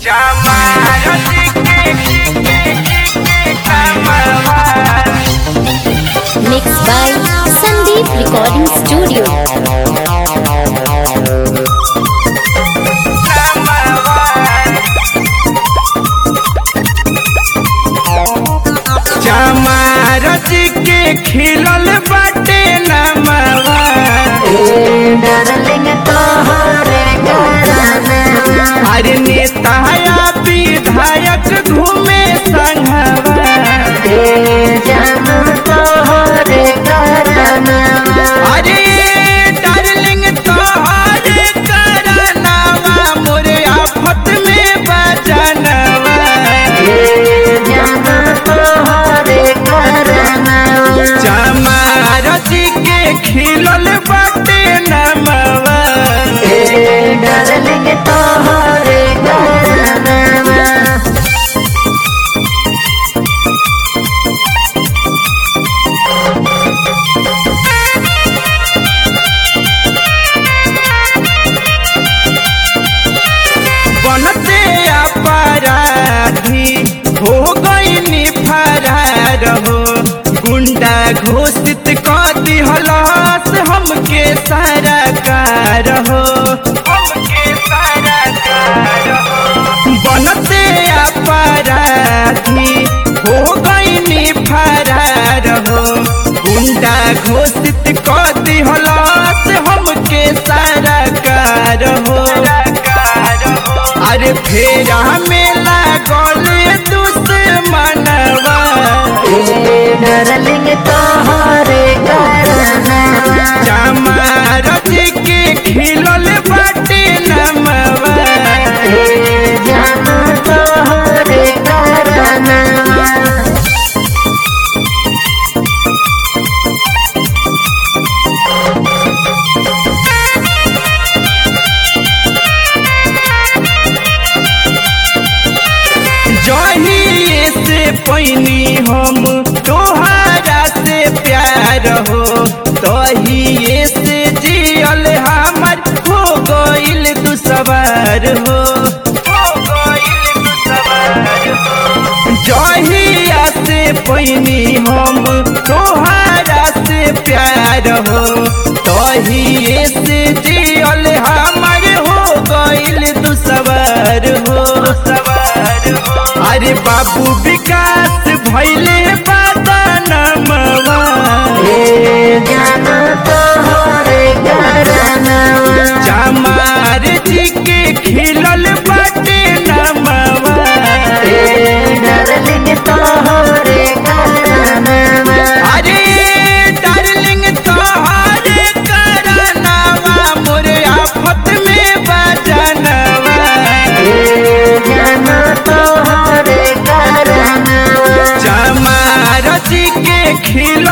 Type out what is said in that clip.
Mixed by Sandeep Recording Studio. चमारज के खिलल बाटे नमवा अरे नेता विधायक घूमे संघवा अरे डार्लिंग तोहरे करनवा मोरे आफत में बचनवा चमारज के खिलल बाटे नमवा बनते अपराधी हो गई फरार हो गुंडा घोषित कर दिहलस हमके सरकार हो बनते अपराधी हो गई फरार हो गुंडा घोषित कर दिहलस हमके सरकार हो अरे फेरा में लागल दुश्मनवा चमारज के खिलल बाटे नमवा जहिए से पैनी हम तोहरा से प्यार हो तहिए से जियल हमर हो गइल दुसवार हो जहिया से पैनी हम तोहरा से प्यार हो तहिए से जियल हमर हो गइल दुसवार हो अरे बाबू विकास भैले बदनमवा चमार जी के खिलल बाटे नमवा अरे डार्लिंग तोहरे करनवा मोरे आफत में बचनवा चमारज के खिल